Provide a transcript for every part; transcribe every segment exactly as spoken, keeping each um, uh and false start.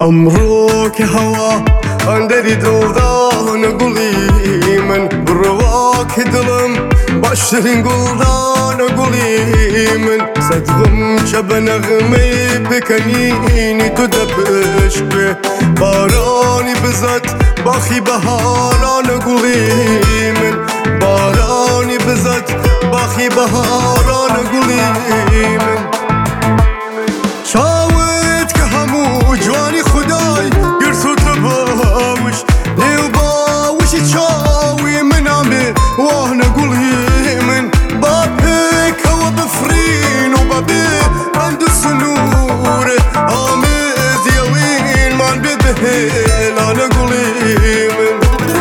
أمروك هوا أندري دلدان قولي من برواك دلم باشرين قلدان قولي من صدغم شب نغمي بكنيني تدبش به باراني بزت باخي بهاران قولي من باراني بزت باخي بهاران قولي من شاوت كهمو جواني خداي يرسو تباوش ليو باوش تشاوي من عمي وانا قولي من بابك هو بفرين وبابي عنده سنور عامز يوين ما بيبهل انا قولي من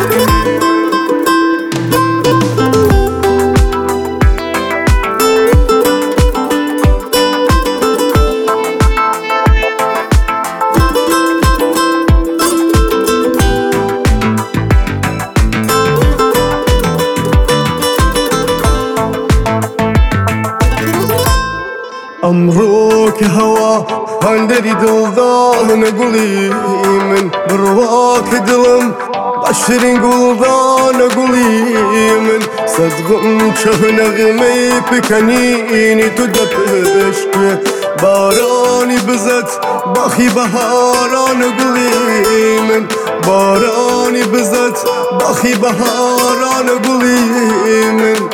أمروك هوا هندري دلدان قولي من برواك دلم باشرين قلدان قولي من صدغم شب نغمي بكنيني تدبش به باراني بزت باخي بهاران قولي من باراني بزت باخي بهاران قولي من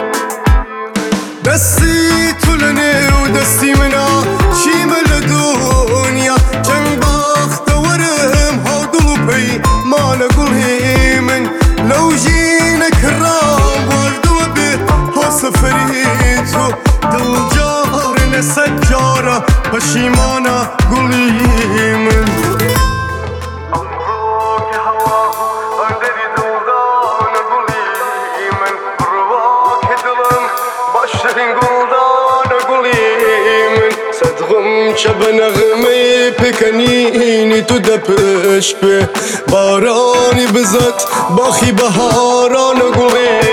دستي تلني ودستي منا شي من الدنيا جن باخت ورم هودلو بي ما نقول من لو جينا كرام والدو به ها سفريتو دل جارنا سجارة بشيمانا قولي من أمروك هوا أندري دلدان قولي من برواك دلم باشرين قلدان قولي من صدغم شب نغمي بكنيني تدبش به باراني بزت باخي بهاران قولي